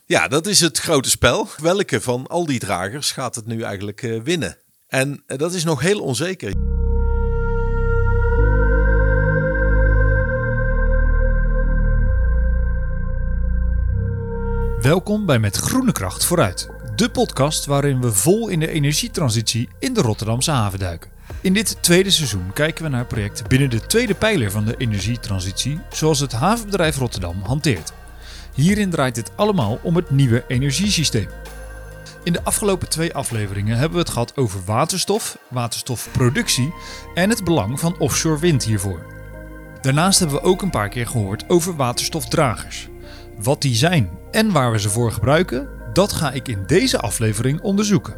Ja, dat is het grote spel. Welke van al die dragers gaat het nu eigenlijk winnen? En dat is nog heel onzeker. Welkom bij Met Groene Kracht Vooruit. De podcast waarin we vol in de energietransitie in de Rotterdamse haven duiken. In dit tweede seizoen kijken we naar projecten binnen de tweede pijler van de energietransitie, zoals het havenbedrijf Rotterdam hanteert. Hierin draait het allemaal om het nieuwe energiesysteem. In de afgelopen 2 afleveringen hebben we het gehad over waterstof, waterstofproductie en het belang van offshore wind hiervoor. Daarnaast hebben we ook een paar keer gehoord over waterstofdragers. Wat die zijn en waar we ze voor gebruiken, dat ga ik in deze aflevering onderzoeken.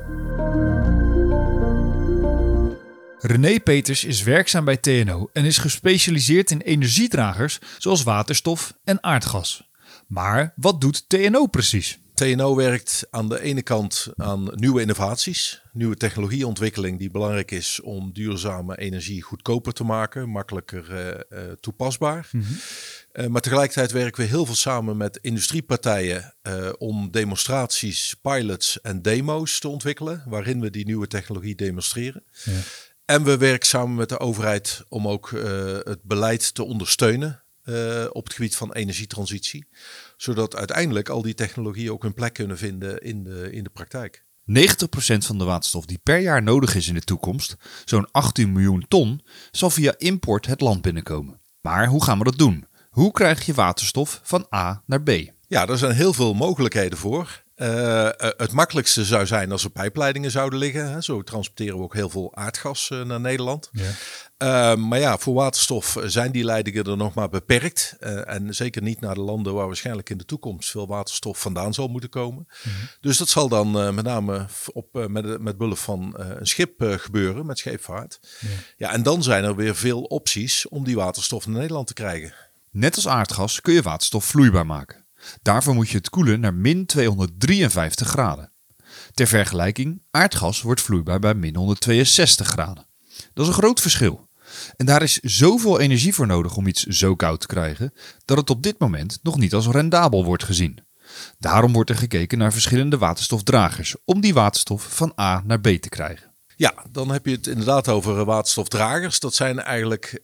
René Peters is werkzaam bij TNO en is gespecialiseerd in energiedragers zoals waterstof en aardgas. Maar wat doet TNO precies? TNO werkt aan de ene kant aan nieuwe innovaties, nieuwe technologieontwikkeling die belangrijk is om duurzame energie goedkoper te maken, makkelijker toepasbaar. Maar tegelijkertijd werken we heel veel samen met industriepartijen om demonstraties, pilots en demo's te ontwikkelen, waarin we die nieuwe technologie demonstreren. Ja. En we werken samen met de overheid om ook het beleid te ondersteunen op het gebied van energietransitie. Zodat uiteindelijk al die technologieën ook een plek kunnen vinden in de praktijk. 90% van de waterstof die per jaar nodig is in de toekomst, zo'n 18 miljoen ton, zal via import het land binnenkomen. Maar hoe gaan we dat doen? Hoe krijg je waterstof van A naar B? Ja, er zijn heel veel mogelijkheden voor. Het makkelijkste zou zijn als er pijpleidingen zouden liggen. Hè. Zo transporteren we ook heel veel aardgas naar Nederland. Ja. Maar ja, voor waterstof zijn die leidingen er nog maar beperkt. En zeker niet naar de landen waar waarschijnlijk in de toekomst veel waterstof vandaan zal moeten komen. Dus dat zal dan met name met behulp van een schip gebeuren, met scheepvaart. Ja, en dan zijn er weer veel opties om die waterstof naar Nederland te krijgen. Net als aardgas kun je waterstof vloeibaar maken. Daarvoor moet je het koelen naar min 253 graden. Ter vergelijking, aardgas wordt vloeibaar bij min 162 graden. Dat is een groot verschil. En daar is zoveel energie voor nodig om iets zo koud te krijgen, dat het op dit moment nog niet als rendabel wordt gezien. Daarom wordt er gekeken naar verschillende waterstofdragers, om die waterstof van A naar B te krijgen. Ja, dan heb je het inderdaad over waterstofdragers. Dat zijn eigenlijk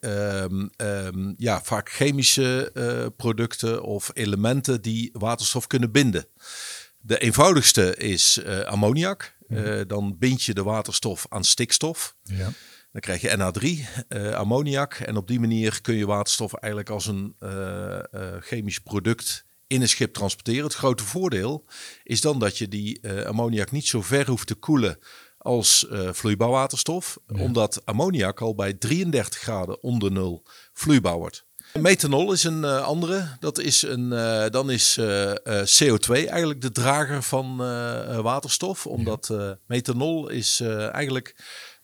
vaak chemische producten of elementen die waterstof kunnen binden. De eenvoudigste is ammoniak. Dan bind je de waterstof aan stikstof. Ja. Dan krijg je NH3, ammoniak. En op die manier kun je waterstof eigenlijk als een chemisch product in een schip transporteren. Het grote voordeel is dan dat je die ammoniak niet zo ver hoeft te koelen als vloeibaar waterstof, omdat ammoniak al bij 33 graden onder nul vloeibaar wordt. Methanol is een andere. Dat is dan is CO2 eigenlijk de drager van waterstof, omdat methanol is eigenlijk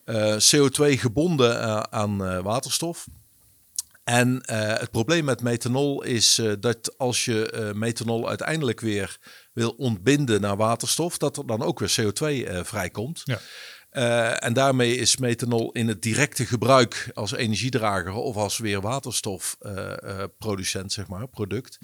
CO2 gebonden aan waterstof. En het probleem met methanol is dat als je methanol uiteindelijk weer wil ontbinden naar waterstof, dat er dan ook weer CO2 vrijkomt. Ja. En daarmee is methanol in het directe gebruik als energiedrager of als weer waterstofproducent, zeg maar, product.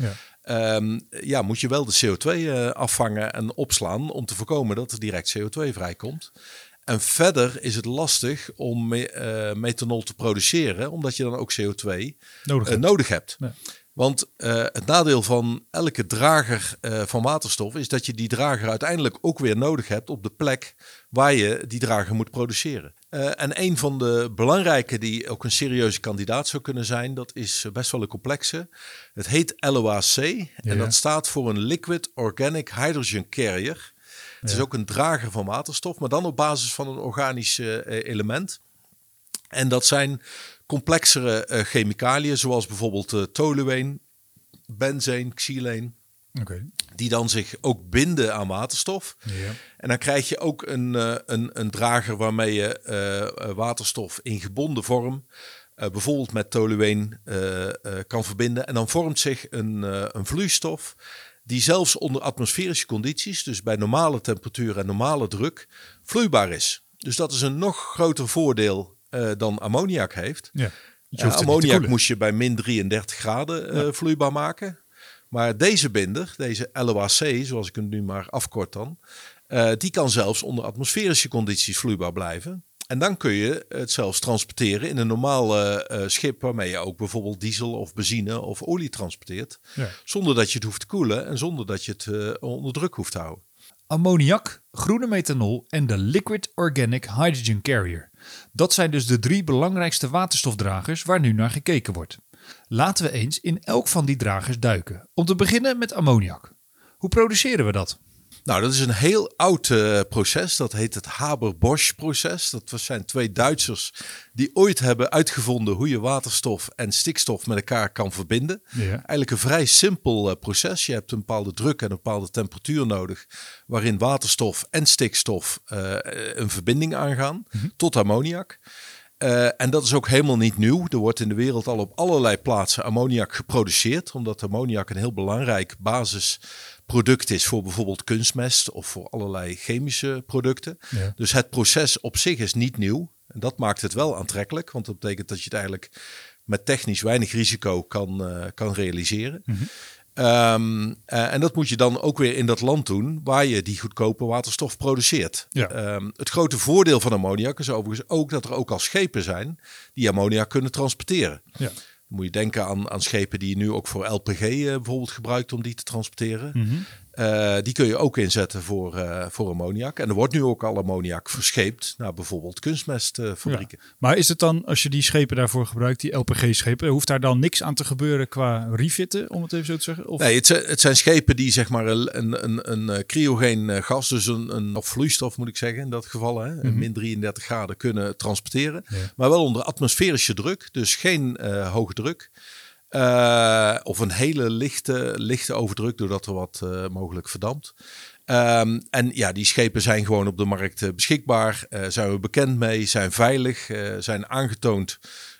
Ja. Moet je wel de CO2 afvangen en opslaan om te voorkomen dat er direct CO2 vrijkomt. En verder is het lastig om methanol te produceren, omdat je dan ook CO2 nodig hebt. Ja. Want het nadeel van elke drager van waterstof is dat je die drager uiteindelijk ook weer nodig hebt op de plek waar je die drager moet produceren. En een van de belangrijke die ook een serieuze kandidaat zou kunnen zijn, dat is best wel een complexe. Het heet LOHC en dat staat voor een Liquid Organic Hydrogen Carrier. Het is ook een drager van waterstof, maar dan op basis van een organisch element. En dat zijn complexere chemicaliën, zoals bijvoorbeeld tolueen, benzeen, xyleen. Die dan zich ook binden aan waterstof. Ja. En dan krijg je ook een drager waarmee je waterstof in gebonden vorm, bijvoorbeeld met tolueen, kan verbinden. En dan vormt zich een vloeistof die zelfs onder atmosferische condities, dus bij normale temperatuur en normale druk, vloeibaar is. Dus dat is een nog groter voordeel dan ammoniak heeft. Ja, ammoniak moest je bij min 33 graden vloeibaar maken. Maar deze binder, deze LOHC, zoals ik hem nu maar afkort dan, die kan zelfs onder atmosferische condities vloeibaar blijven. En dan kun je het zelfs transporteren in een normaal schip waarmee je ook bijvoorbeeld diesel of benzine of olie transporteert. Ja. Zonder dat je het hoeft te koelen en zonder dat je het onder druk hoeft te houden. Ammoniak, groene methanol en de Liquid Organic Hydrogen Carrier. Dat zijn dus de 3 belangrijkste waterstofdragers waar nu naar gekeken wordt. Laten we eens in elk van die dragers duiken. Om te beginnen met ammoniak. Hoe produceren we dat? Nou, dat is een heel oud proces. Dat heet het Haber-Bosch-proces. Dat zijn 2 Duitsers die ooit hebben uitgevonden hoe je waterstof en stikstof met elkaar kan verbinden. Ja. Eigenlijk een vrij simpel proces. Je hebt een bepaalde druk en een bepaalde temperatuur nodig, waarin waterstof en stikstof een verbinding aangaan tot ammoniak. En dat is ook helemaal niet nieuw. Er wordt in de wereld al op allerlei plaatsen ammoniak geproduceerd, omdat ammoniak een heel belangrijk basisproduct is voor bijvoorbeeld kunstmest of voor allerlei chemische producten. Ja. Dus het proces op zich is niet nieuw. En dat maakt het wel aantrekkelijk, want dat betekent dat je het eigenlijk met technisch weinig risico kan realiseren. En dat moet je dan ook weer in dat land doen waar je die goedkope waterstof produceert. Ja. Het grote voordeel van ammoniak is overigens ook dat er ook al schepen zijn die ammoniak kunnen transporteren. Ja. Dan moet je denken aan schepen die je nu ook voor LPG bijvoorbeeld gebruikt om die te transporteren. Die kun je ook inzetten voor ammoniak. En er wordt nu ook al ammoniak verscheept naar bijvoorbeeld kunstmestfabrieken. Ja. Maar is het dan, als je die schepen daarvoor gebruikt, die LPG-schepen, hoeft daar dan niks aan te gebeuren qua refitten, om het even zo te zeggen? Of? Nee, het zijn schepen die zeg maar een cryogeen gas, dus of vloeistof moet ik zeggen in dat geval, hè, min 33 graden kunnen transporteren. Ja. Maar wel onder atmosferische druk, dus geen hoge druk. Of een hele lichte overdruk, doordat er wat mogelijk verdampt. En ja, die schepen zijn gewoon op de markt beschikbaar. Zijn we bekend mee, zijn veilig, zijn aangetoond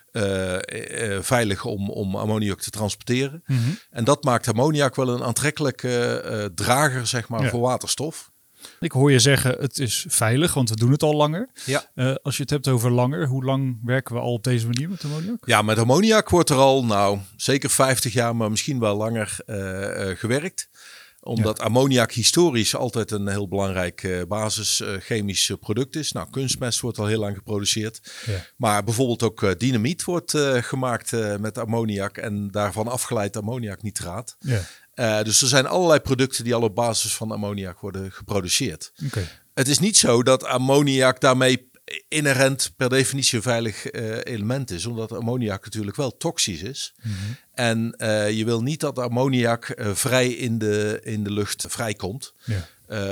veilig om ammoniak te transporteren. En dat maakt ammoniak wel een aantrekkelijke drager, zeg maar, voor waterstof. Ik hoor je zeggen, het is veilig, want we doen het al langer. Ja. Als je het hebt over langer, hoe lang werken we al op deze manier met ammoniak? Ja, met ammoniak wordt er al, zeker 50 jaar, maar misschien wel langer gewerkt. Omdat ammoniak historisch altijd een heel belangrijk basischemisch product is. Nou, kunstmest wordt al heel lang geproduceerd. Ja. Maar bijvoorbeeld ook dynamiet wordt gemaakt met ammoniak en daarvan afgeleid ammoniaknitraat. Ja. Dus er zijn allerlei producten die al op basis van ammoniak worden geproduceerd. Okay. Het is niet zo dat ammoniak daarmee inherent per definitie een veilig element is, omdat ammoniak natuurlijk wel toxisch is. En je wil niet dat ammoniak vrij in de lucht vrijkomt. Ja.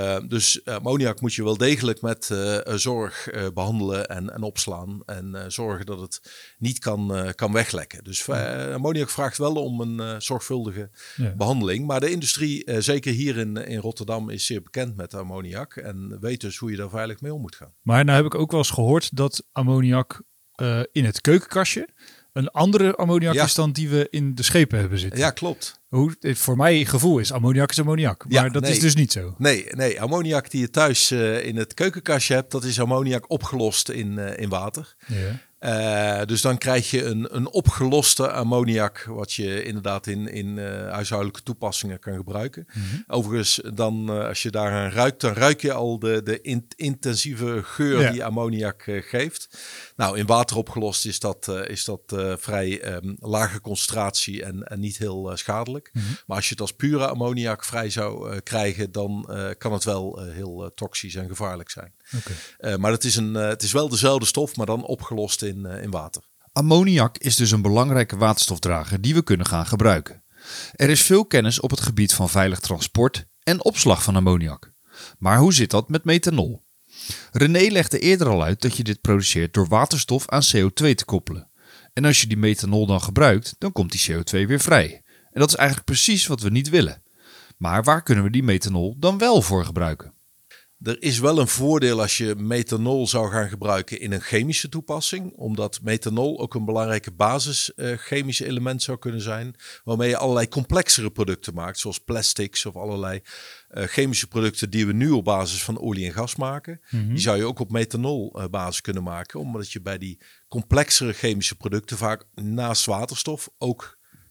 Dus ammoniak moet je wel degelijk met zorg behandelen en opslaan. En zorgen dat het niet kan weglekken. Dus ammoniak vraagt wel om een zorgvuldige behandeling. Maar de industrie, zeker hier in Rotterdam, is zeer bekend met ammoniak. En weet dus hoe je daar veilig mee om moet gaan. Maar nou heb ik ook wel eens gehoord dat ammoniak in het keukenkastje een andere ammoniak is dan die we in de schepen hebben zitten. Ja, klopt. Voor mijn gevoel is ammoniak. Maar dat is dus niet zo. Nee, ammoniak die je thuis in het keukenkastje hebt, dat is ammoniak opgelost in water. Ja. Dus dan krijg je een opgeloste ammoniak, wat je inderdaad in huishoudelijke toepassingen kan gebruiken. Overigens, dan als je daaraan ruikt, dan ruik je al de intensieve geur die ammoniak geeft. Nou, in water opgelost is dat vrij lage concentratie en niet heel schadelijk. Maar als je het als pure ammoniak vrij zou krijgen, dan kan het wel heel toxisch en gevaarlijk zijn. Okay. Maar het is wel dezelfde stof, maar dan opgelost in water. Ammoniak is dus een belangrijke waterstofdrager die we kunnen gaan gebruiken. Er is veel kennis op het gebied van veilig transport en opslag van ammoniak. Maar hoe zit dat met methanol? René legde eerder al uit dat je dit produceert door waterstof aan CO2 te koppelen. En als je die methanol dan gebruikt, dan komt die CO2 weer vrij. En dat is eigenlijk precies wat we niet willen. Maar waar kunnen we die methanol dan wel voor gebruiken? Er is wel een voordeel als je methanol zou gaan gebruiken in een chemische toepassing. Omdat methanol ook een belangrijke basischemisch element zou kunnen zijn. Waarmee je allerlei complexere producten maakt. Zoals plastics of allerlei chemische producten die we nu op basis van olie en gas maken. Die zou je ook op methanol basis kunnen maken. Omdat je bij die complexere chemische producten vaak naast waterstof ook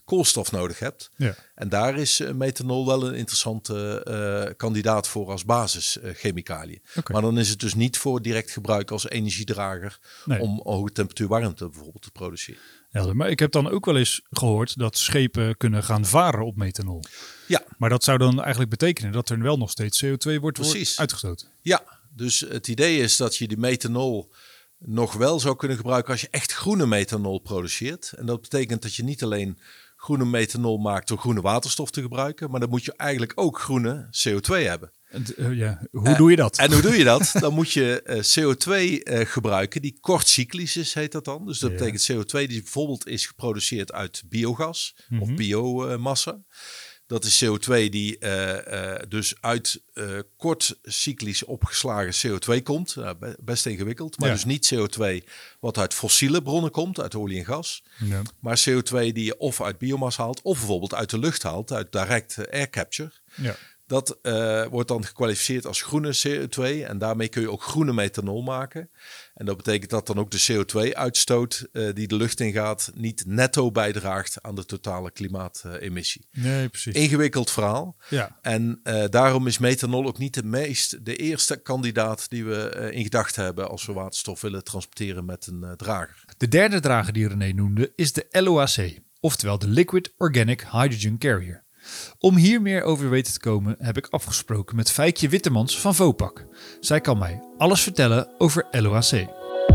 koolstof nodig hebt. Ja. En daar is methanol wel een interessante kandidaat voor als basischemicaliën. Oké. Maar dan is het dus niet voor direct gebruik als energiedrager Nee. om hoge temperatuur warmte bijvoorbeeld te produceren. Helder. Maar ik heb dan ook wel eens gehoord dat schepen kunnen gaan varen op methanol. Ja, Maar dat zou dan eigenlijk betekenen dat er wel nog steeds CO2 wordt Precies. uitgestoten. ja, dus het idee is dat je die methanol nog wel zou kunnen gebruiken als je echt groene methanol produceert. En dat betekent dat je niet alleen groene methanol maakt door groene waterstof te gebruiken, maar dan moet je eigenlijk ook groene CO2 hebben. Hoe doe je dat? En hoe doe je dat? Dan moet je CO2 gebruiken die kortcyclisch is, heet dat dan. Dus dat betekent CO2 die bijvoorbeeld is geproduceerd uit biogas of biomassa. Dat is CO2 die dus uit kortcyclisch opgeslagen CO2 komt. Best ingewikkeld, maar dus niet CO2 wat uit fossiele bronnen komt, uit olie en gas. Ja. Maar CO2 die je of uit biomassa haalt of bijvoorbeeld uit de lucht haalt, uit direct air capture. Ja. Dat wordt dan gekwalificeerd als groene CO2 en daarmee kun je ook groene methanol maken. En dat betekent dat dan ook de CO2-uitstoot die de lucht ingaat niet netto bijdraagt aan de totale klimaatemissie. Nee, precies. Ingewikkeld verhaal. Ja. En daarom is methanol ook niet de eerste kandidaat die we in gedachten hebben als we waterstof willen transporteren met een drager. De derde drager die René noemde is de LOHC, oftewel de Liquid Organic Hydrogen Carrier. Om hier meer over weten te komen heb ik afgesproken met Fijkje Wittemans van Vopak. Zij kan mij alles vertellen over LOHC.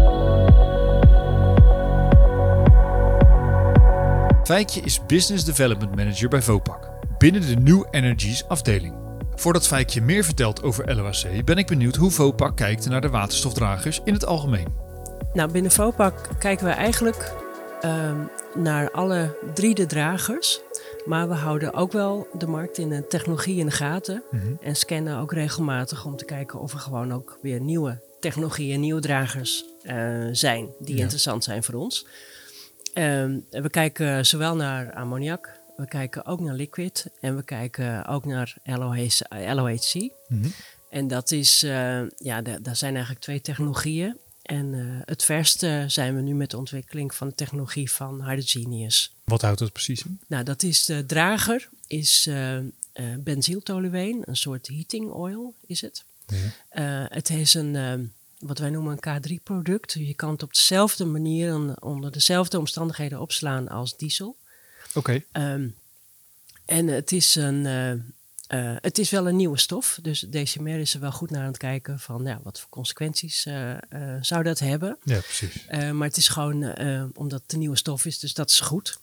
Fijkje is Business Development Manager bij Vopak, binnen de New Energies afdeling. Voordat Fijkje meer vertelt over LOHC ben ik benieuwd hoe Vopak kijkt naar de waterstofdragers in het algemeen. Nou, binnen Vopak kijken we eigenlijk naar alle 3 de dragers. Maar we houden ook wel de markt in de technologie in de gaten. En scannen ook regelmatig om te kijken of er gewoon ook weer nieuwe technologieën, nieuwe dragers zijn die interessant zijn voor ons. We kijken zowel naar ammoniak, we kijken ook naar liquid en we kijken ook naar LOHC. En dat is, daar zijn eigenlijk 2 technologieën. En het verste zijn we nu met de ontwikkeling van de technologie van Hydrogenious. Wat houdt dat precies in? Nou, dat is de drager, is benzyltolueen, een soort heating oil is het. Ja. Het is een, wat wij noemen een K3-product. Je kan het op dezelfde manier en onder dezelfde omstandigheden opslaan als diesel. Oké. En het is het is wel een nieuwe stof, dus DCMR is er wel goed naar aan het kijken van wat voor consequenties zou dat hebben. Ja, precies. Maar het is gewoon omdat het een nieuwe stof is, dus dat is goed.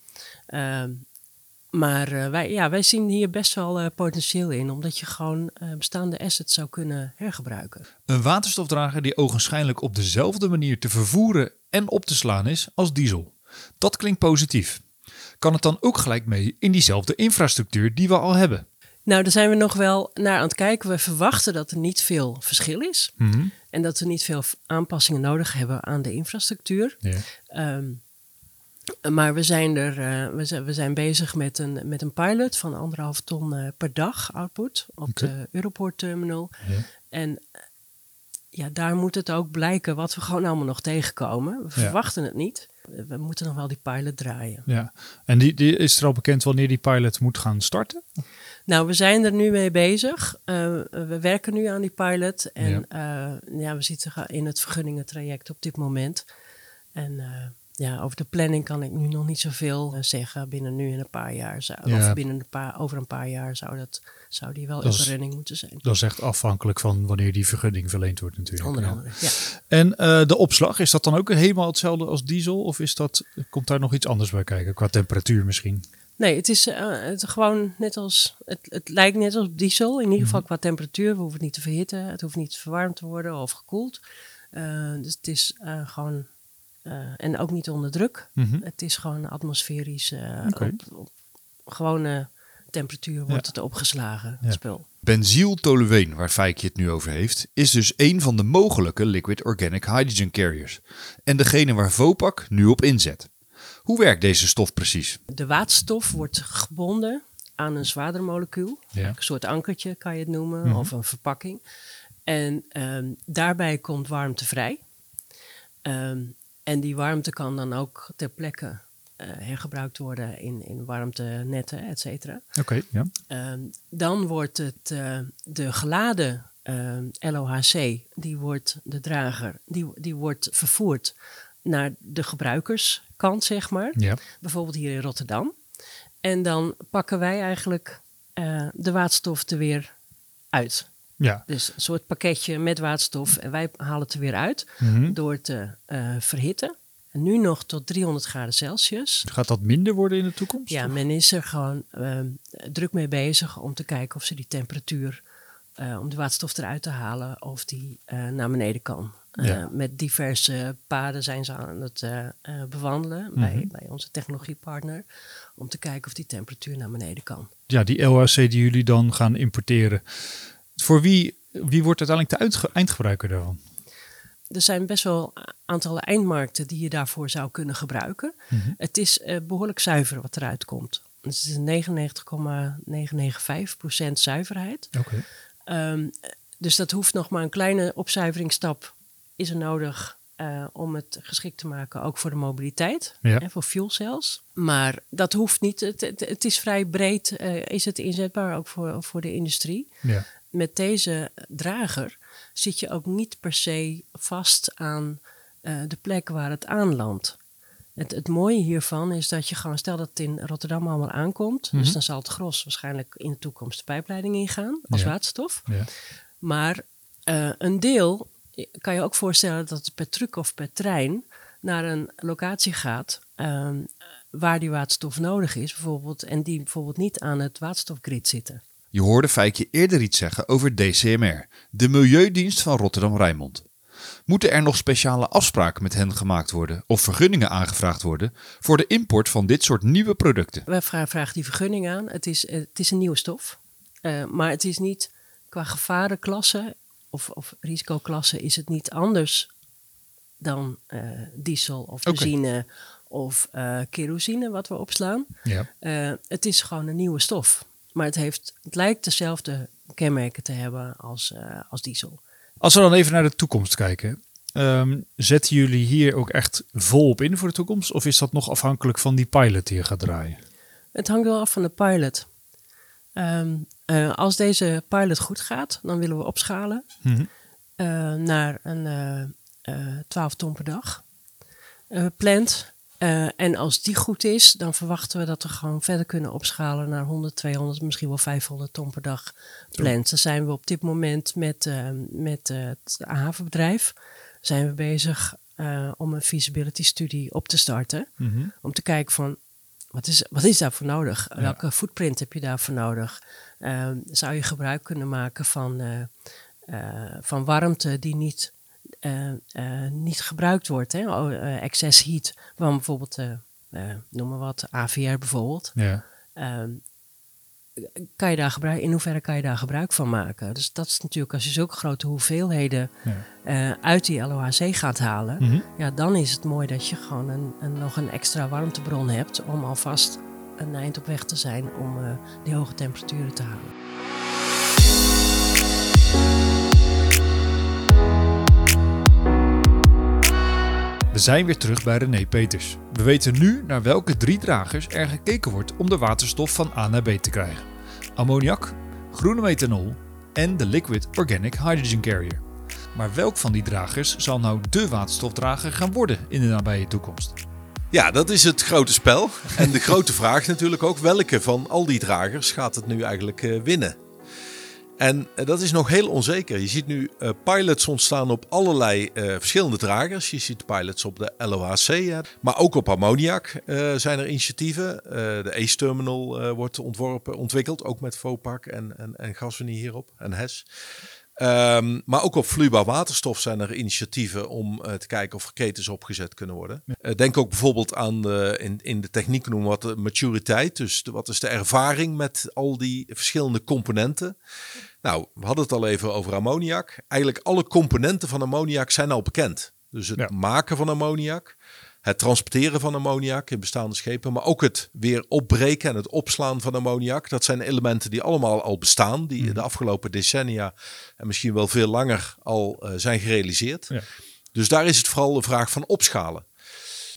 Maar wij zien hier best wel potentieel in, omdat je gewoon bestaande assets zou kunnen hergebruiken. Een waterstofdrager die ogenschijnlijk op dezelfde manier te vervoeren en op te slaan is als diesel. Dat klinkt positief. Kan het dan ook gelijk mee in diezelfde infrastructuur die we al hebben? Nou, daar zijn we nog wel naar aan het kijken. We verwachten dat er niet veel verschil is. En dat we niet veel aanpassingen nodig hebben aan de infrastructuur. Ja. Maar we zijn bezig met een pilot van 1,5 ton per dag output op de Europort terminal. Ja. En daar moet het ook blijken wat we gewoon allemaal nog tegenkomen. We verwachten het niet. We moeten nog wel die pilot draaien. Ja. En die is er al bekend wanneer die pilot moet gaan starten? Nou, we zijn er nu mee bezig. We werken nu aan die pilot. En we zitten in het vergunningentraject op dit moment. En over de planning kan ik nu nog niet zoveel zeggen. Binnen nu en een paar jaar. Over een paar jaar zou die wel in running moeten zijn. Dat is echt afhankelijk van wanneer die vergunning verleend wordt natuurlijk. Onder andere, ja. En de opslag, is dat dan ook helemaal hetzelfde als diesel? Of komt daar nog iets anders bij kijken? Qua temperatuur misschien? Nee, het is gewoon net als... Het lijkt net als diesel. In ieder geval qua temperatuur. We hoeven het niet te verhitten. Het hoeft niet verwarmd te worden of gekoeld. Dus het is gewoon... en ook niet onder druk. Het is gewoon atmosferisch. Op gewone temperatuur wordt het opgeslagen, het spul. Benzyltolueen, waar Fijkje het nu over heeft, is dus een van de mogelijke liquid organic hydrogen carriers. En degene waar Vopak nu op inzet. Hoe werkt deze stof precies? De waterstof wordt gebonden aan een zwaarder molecuul. Ja. Een soort ankertje kan je het noemen, of een verpakking. En daarbij komt warmte vrij. En die warmte kan dan ook ter plekke hergebruikt worden in warmtenetten, et cetera. Oké, ja. Dan wordt het de geladen LOHC, de drager, die wordt vervoerd naar de gebruikerskant, zeg maar. Ja. Bijvoorbeeld hier in Rotterdam. En dan pakken wij eigenlijk de waterstof er weer uit. Ja. Dus een soort pakketje met waterstof. En wij halen het er weer uit door te verhitten. En nu nog tot 300 graden Celsius. Gaat dat minder worden in de toekomst? Ja, men is er gewoon druk mee bezig om te kijken of ze die temperatuur, om de waterstof eruit te halen, of die naar beneden kan. Met diverse paden zijn ze aan het bewandelen bij onze technologiepartner, om te kijken of die temperatuur naar beneden kan. Ja, die LHC die jullie dan gaan importeren. Voor wie wordt uiteindelijk de eindgebruiker daarvan? Er zijn best wel een aantal eindmarkten die je daarvoor zou kunnen gebruiken. Het is behoorlijk zuiver wat eruit komt. Het is 99,995% zuiverheid. Oké. Dus dat hoeft nog maar een kleine opzuiveringsstap is er nodig om het geschikt te maken, ook voor de mobiliteit en voor fuel cells. Maar dat hoeft niet. Het is vrij breed, is het inzetbaar ook voor de industrie. Ja. Met deze drager zit je ook niet per se vast aan de plek waar het aanlandt. Het mooie hiervan is dat je gewoon, stel dat het in Rotterdam allemaal aankomt, dus dan zal het gros waarschijnlijk in de toekomst de pijpleiding ingaan als waterstof. Ja. Maar een deel kan je ook voorstellen dat het per truck of per trein naar een locatie gaat waar die waterstof nodig is, bijvoorbeeld, en die bijvoorbeeld niet aan het waterstofgrid zitten. Je hoorde Fijkje eerder iets zeggen over DCMR, de Milieudienst van Rotterdam-Rijnmond. Moeten er nog speciale afspraken met hen gemaakt worden of vergunningen aangevraagd worden voor de import van dit soort nieuwe producten? Wij vragen die vergunning aan. Het is een nieuwe stof, maar het is niet qua gevarenklasse of risicoklasse is het niet anders dan diesel of benzine of kerosine wat we opslaan. Ja. Het is gewoon een nieuwe stof. Maar het lijkt dezelfde kenmerken te hebben als diesel. Als we dan even naar de toekomst kijken. Zetten jullie hier ook echt volop in voor de toekomst? Of is dat nog afhankelijk van die pilot die je gaat draaien? Het hangt wel af van de pilot. Als deze pilot goed gaat, dan willen we opschalen naar een 12 ton per dag plant. En als die goed is, dan verwachten we dat we gewoon verder kunnen opschalen naar 100, 200, misschien wel 500 ton per dag plant. Dan zijn we op dit moment met het havenbedrijf zijn we bezig om een feasibility studie op te starten. Om te kijken van, wat is daarvoor nodig? Ja. Welke footprint heb je daarvoor nodig? Zou je gebruik kunnen maken van warmte die niet gebruikt wordt, excess heat, van bijvoorbeeld, noem maar wat, AVR bijvoorbeeld. Ja. In hoeverre kan je daar gebruik van maken? Dus dat is natuurlijk, als je zulke grote hoeveelheden uit die LOHC gaat halen, dan is het mooi dat je gewoon nog een extra warmtebron hebt om alvast een eind op weg te zijn om die hoge temperaturen te halen. We zijn weer terug bij René Peters. We weten nu naar welke 3 dragers er gekeken wordt om de waterstof van A naar B te krijgen. Ammoniak, groene methanol en de Liquid Organic Hydrogen Carrier. Maar welk van die dragers zal nou de waterstofdrager gaan worden in de nabije toekomst? Ja, dat is het grote spel. En de grote vraag natuurlijk ook, welke van al die dragers gaat het nu eigenlijk winnen? En dat is nog heel onzeker. Je ziet nu pilots ontstaan op allerlei verschillende dragers. Je ziet pilots op de LOHC, maar ook op ammoniak zijn er initiatieven. De ACE Terminal wordt ontwikkeld, ook met Vopak en Gasunie hierop en HES. Maar ook op vloeibaar waterstof zijn er initiatieven om te kijken of er ketens opgezet kunnen worden. Denk ook bijvoorbeeld aan in de techniek noemen we wat de maturiteit. Dus wat is de ervaring met al die verschillende componenten? Nou, we hadden het al even over ammoniak. Eigenlijk alle componenten van ammoniak zijn al bekend. Dus het maken van ammoniak, het transporteren van ammoniak in bestaande schepen, maar ook het weer opbreken en het opslaan van ammoniak. Dat zijn elementen die allemaal al bestaan, die de afgelopen decennia en misschien wel veel langer al zijn gerealiseerd. Ja. Dus daar is het vooral een vraag van opschalen.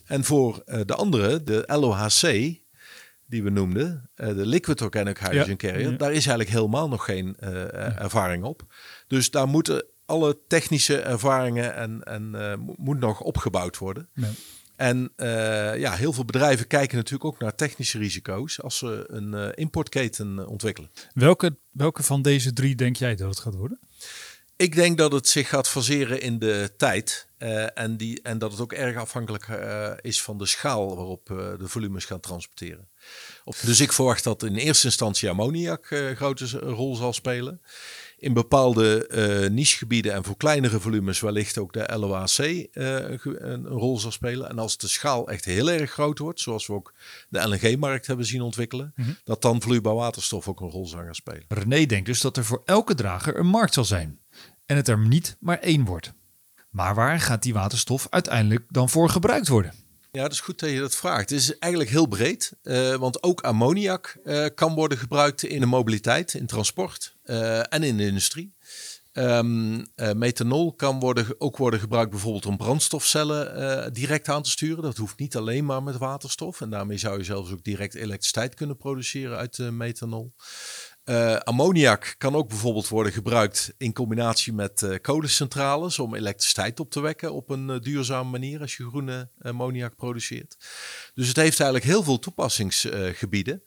En voor de andere, de LOHC, die we noemden, de Liquid Organic Hydrogen Carrier, daar is eigenlijk helemaal nog geen ervaring op. Dus daar moeten alle technische ervaringen en moet nog opgebouwd worden. Ja. En heel veel bedrijven kijken natuurlijk ook naar technische risico's als ze een importketen ontwikkelen. Welke van deze 3 denk jij dat het gaat worden? Ik denk dat het zich gaat faseren in de tijd en dat het ook erg afhankelijk is van de schaal waarop de volumes gaan transporteren. Dus ik verwacht dat in eerste instantie ammoniak een grote rol zal spelen. In bepaalde nichegebieden en voor kleinere volumes wellicht ook de LOHC een rol zal spelen. En als de schaal echt heel erg groot wordt, zoals we ook de LNG-markt hebben zien ontwikkelen, dat dan vloeibaar waterstof ook een rol zal gaan spelen. René denkt dus dat er voor elke drager een markt zal zijn en het er niet maar 1 wordt. Maar waar gaat die waterstof uiteindelijk dan voor gebruikt worden? Ja, dat is goed dat je dat vraagt. Het is eigenlijk heel breed, want ook ammoniak kan worden gebruikt in de mobiliteit, in transport en in de industrie. Methanol kan ook worden gebruikt bijvoorbeeld om brandstofcellen direct aan te sturen. Dat hoeft niet alleen maar met waterstof. En daarmee zou je zelfs ook direct elektriciteit kunnen produceren uit methanol. Ammoniak kan ook bijvoorbeeld worden gebruikt in combinatie met kolencentrales om elektriciteit op te wekken op een duurzame manier als je groene ammoniak produceert. Dus het heeft eigenlijk heel veel toepassingsgebieden.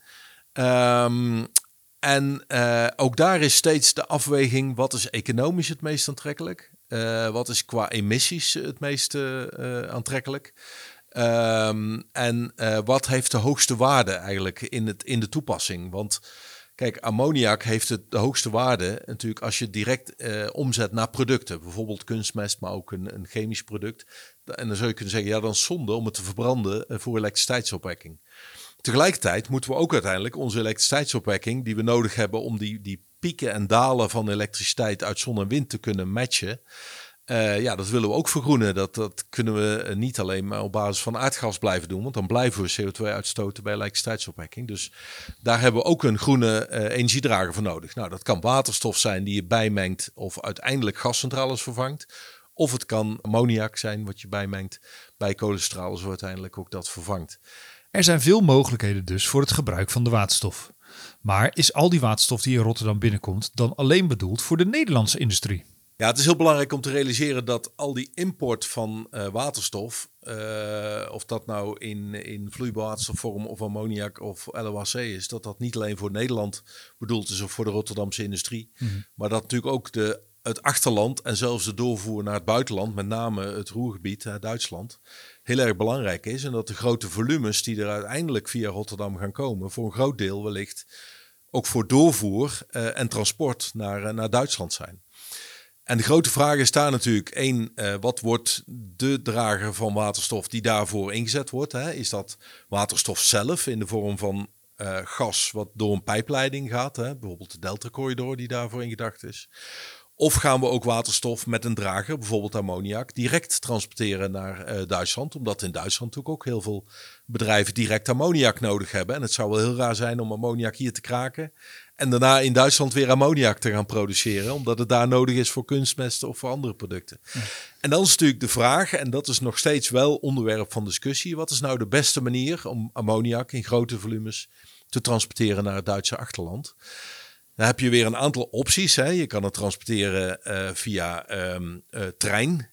Ook daar is steeds de afweging, wat is economisch het meest aantrekkelijk? Wat is qua emissies het meest aantrekkelijk? Wat heeft de hoogste waarde eigenlijk in de toepassing? Want kijk, ammoniak heeft de hoogste waarde natuurlijk als je direct omzet naar producten. Bijvoorbeeld kunstmest, maar ook een chemisch product. En dan zou je kunnen zeggen, ja, dan is zonde om het te verbranden voor elektriciteitsopwekking. Tegelijkertijd moeten we ook uiteindelijk onze elektriciteitsopwekking die we nodig hebben om die pieken en dalen van elektriciteit uit zon en wind te kunnen matchen. Dat willen we ook vergroenen. Dat kunnen we niet alleen maar op basis van aardgas blijven doen, want dan blijven we CO2 uitstoten bij elektriciteitsopwekking. Dus daar hebben we ook een groene energiedrager voor nodig. Nou, dat kan waterstof zijn die je bijmengt of uiteindelijk gascentrales vervangt. Of het kan ammoniak zijn wat je bijmengt bij kolencentrales of uiteindelijk ook dat vervangt. Er zijn veel mogelijkheden dus voor het gebruik van de waterstof. Maar is al die waterstof die in Rotterdam binnenkomt dan alleen bedoeld voor de Nederlandse industrie? Ja, het is heel belangrijk om te realiseren dat al die import van waterstof, of dat nou in vloeibaar waterstofvorm of ammoniak of LOHC is, dat niet alleen voor Nederland bedoeld is of voor de Rotterdamse industrie, maar dat natuurlijk ook het achterland en zelfs de doorvoer naar het buitenland, met name het Ruhrgebied, Duitsland, heel erg belangrijk is. En dat de grote volumes die er uiteindelijk via Rotterdam gaan komen, voor een groot deel wellicht ook voor doorvoer en transport naar Duitsland zijn. En de grote vraag is daar natuurlijk, wat wordt de drager van waterstof die daarvoor ingezet wordt? Hè? Is dat waterstof zelf in de vorm van gas wat door een pijpleiding gaat? Hè? Bijvoorbeeld de Delta-corridor die daarvoor in gedacht is. Of gaan we ook waterstof met een drager, bijvoorbeeld ammoniak, direct transporteren naar Duitsland? Omdat in Duitsland natuurlijk ook heel veel bedrijven direct ammoniak nodig hebben. En het zou wel heel raar zijn om ammoniak hier te kraken en daarna in Duitsland weer ammoniak te gaan produceren, omdat het daar nodig is voor kunstmest of voor andere producten. Ja. En dan is natuurlijk de vraag, en dat is nog steeds wel onderwerp van discussie, wat is nou de beste manier om ammoniak in grote volumes te transporteren naar het Duitse achterland? Dan heb je weer een aantal opties. Hè. Je kan het transporteren via trein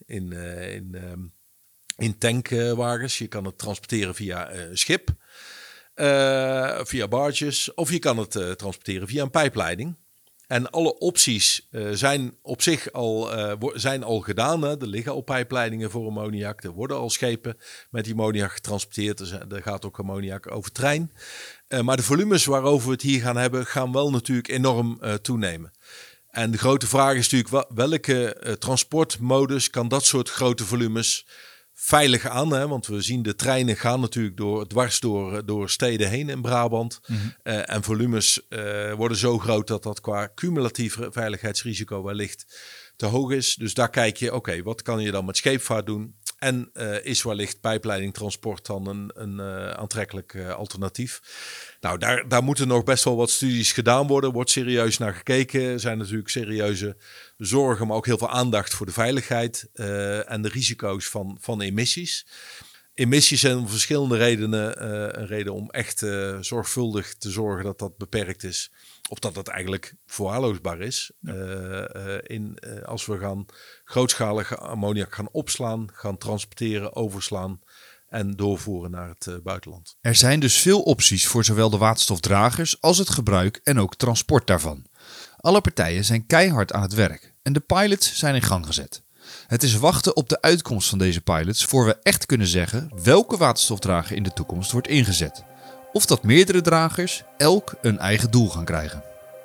in tankwagens. Je kan het transporteren via schip, via barges. Of je kan het transporteren via een pijpleiding. En alle opties zijn op zich al gedaan. Hè. Er liggen al pijpleidingen voor ammoniak. Er worden al schepen met die ammoniak getransporteerd. Dus er gaat ook ammoniak over trein. Maar de volumes waarover we het hier gaan hebben, gaan wel natuurlijk enorm toenemen. En de grote vraag is natuurlijk, welke transportmodus kan dat soort grote volumes veilig aan? Hè? Want we zien de treinen gaan natuurlijk dwars door steden heen in Brabant. En volumes worden zo groot dat qua cumulatief veiligheidsrisico wellicht te hoog is. Dus daar kijk je, oké, wat kan je dan met scheepvaart doen? En is wellicht pijpleidingtransport dan een aantrekkelijk alternatief? Nou, daar moeten nog best wel wat studies gedaan worden. Wordt serieus naar gekeken. Er zijn natuurlijk serieuze zorgen, maar ook heel veel aandacht voor de veiligheid en de risico's van emissies. Emissies zijn om verschillende redenen een reden om echt zorgvuldig te zorgen dat dat beperkt is. Of dat dat eigenlijk verwaarloosbaar is. Als we grootschalige ammoniak gaan opslaan, gaan transporteren, overslaan en doorvoeren naar het buitenland. Er zijn dus veel opties voor zowel de waterstofdragers als het gebruik en ook transport daarvan. Alle partijen zijn keihard aan het werk en de pilots zijn in gang gezet. Het is wachten op de uitkomst van deze pilots voor we echt kunnen zeggen welke waterstofdrager in de toekomst wordt ingezet. Of dat meerdere dragers elk een eigen doel gaan krijgen.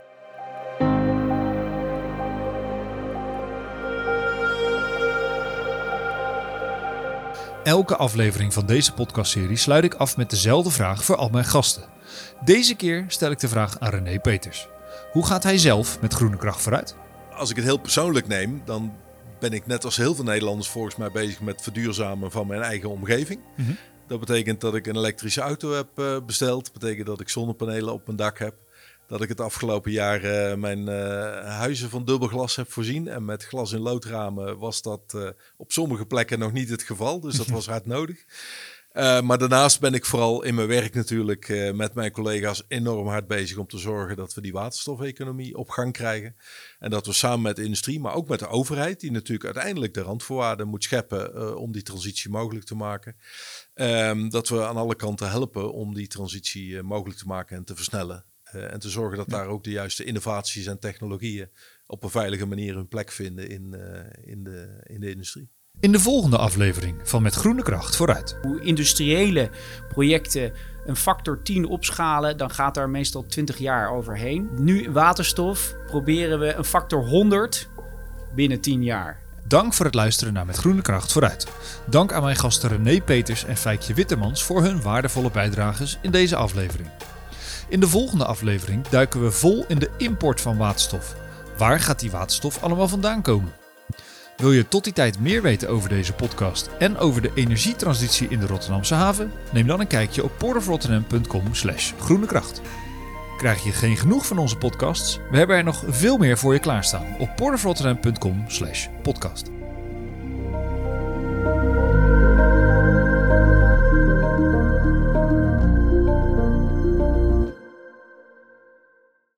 Elke aflevering van deze podcastserie sluit ik af met dezelfde vraag voor al mijn gasten. Deze keer stel ik de vraag aan René Peters. Hoe gaat hij zelf met groene kracht vooruit? Als ik het heel persoonlijk neem, dan ben ik net als heel veel Nederlanders volgens mij bezig met verduurzamen van mijn eigen omgeving. Mm-hmm. Dat betekent dat ik een elektrische auto heb besteld. Dat betekent dat ik zonnepanelen op mijn dak heb. Dat ik het afgelopen jaar mijn huizen van dubbelglas heb voorzien. En met glas in loodramen was dat op sommige plekken nog niet het geval. Dus dat was hard nodig. Maar daarnaast ben ik vooral in mijn werk natuurlijk met mijn collega's enorm hard bezig om te zorgen dat we die waterstofeconomie op gang krijgen. En dat we samen met de industrie, maar ook met de overheid, die natuurlijk uiteindelijk de randvoorwaarden moet scheppen om die transitie mogelijk te maken. Dat we aan alle kanten helpen om die transitie mogelijk te maken en te versnellen. En te zorgen dat daar ook de juiste innovaties en technologieën op een veilige manier hun plek vinden in de industrie. In de volgende aflevering van Met Groene Kracht vooruit. Hoe industriële projecten een factor 10 opschalen, dan gaat daar meestal 20 jaar overheen. Nu waterstof proberen we een factor 100 binnen 10 jaar. Dank voor het luisteren naar Met Groene Kracht vooruit. Dank aan mijn gasten René Peters en Feikje Wittemans voor hun waardevolle bijdrages in deze aflevering. In de volgende aflevering duiken we vol in de import van waterstof. Waar gaat die waterstof allemaal vandaan komen? Wil je tot die tijd meer weten over deze podcast en over de energietransitie in de Rotterdamse haven? Neem dan een kijkje op portofrotterdam.com/groenekracht. Krijg je geen genoeg van onze podcasts? We hebben er nog veel meer voor je klaarstaan op portofrotterdam.com/podcast.